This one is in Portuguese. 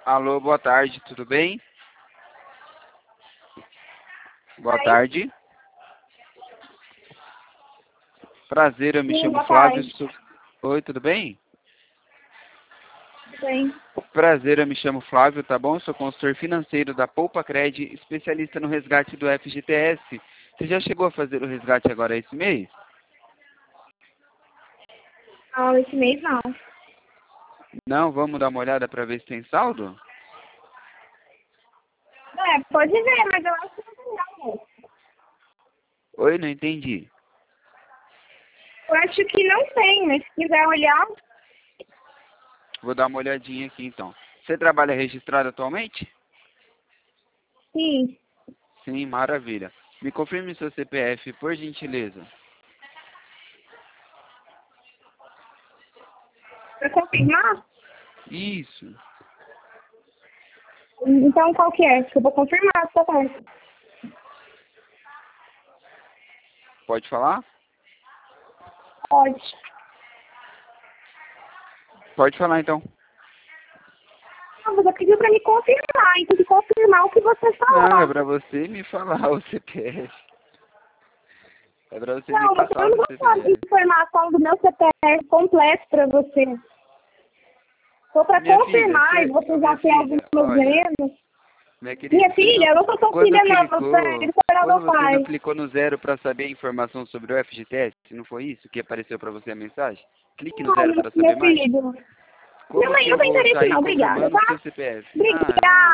Alô, boa tarde, tudo bem? Boa Oi. tarde. Prazer, eu me Sim, chamo boa Flávio. tarde. Oi, tudo bem? Bem. Prazer, eu me chamo Flávio, tá bom? Sou consultor financeiro da Poupa Cred, especialista no resgate do FGTS. Você já chegou a fazer o resgate agora esse mês? Não, esse mês não. Não, vamos dar uma olhada para ver se tem saldo? Pode ver, mas eu acho que não tem não. Oi, não entendi. Eu acho que não tem, mas se quiser olhar, Vou dar uma olhadinha aqui então. Você trabalha registrado atualmente? sim. Sim, maravilha. Me confirme seu CPF, por gentileza. Pra confirmar? Isso. Então qual que é? Que eu vou confirmar, tá bom. Pode falar? Pode. Pode falar então. Não, você pediu pra me confirmar, então tem que confirmar o que você Não, é falou. pra você me falar o CPF. É pra você me Não, mas passar eu o não seu vou falar a CPF. informação do meu CPF completo pra você. Só pra Minha filha, confirmar e você já minha tem filha, algumas olha, vendas. minha querida, Minha filha? Eu não sou sua filha não, você é quando meu você não pai. clicou no zero pra saber a informação sobre o FGTS, não foi isso que apareceu pra você a mensagem? Clique no Não, zero para meu saber mais. filho. Minha Como mãe que não eu tem vou interesse sair não, obrigada, confirmando o tá? seu CPF? Ah, Obrigada. não.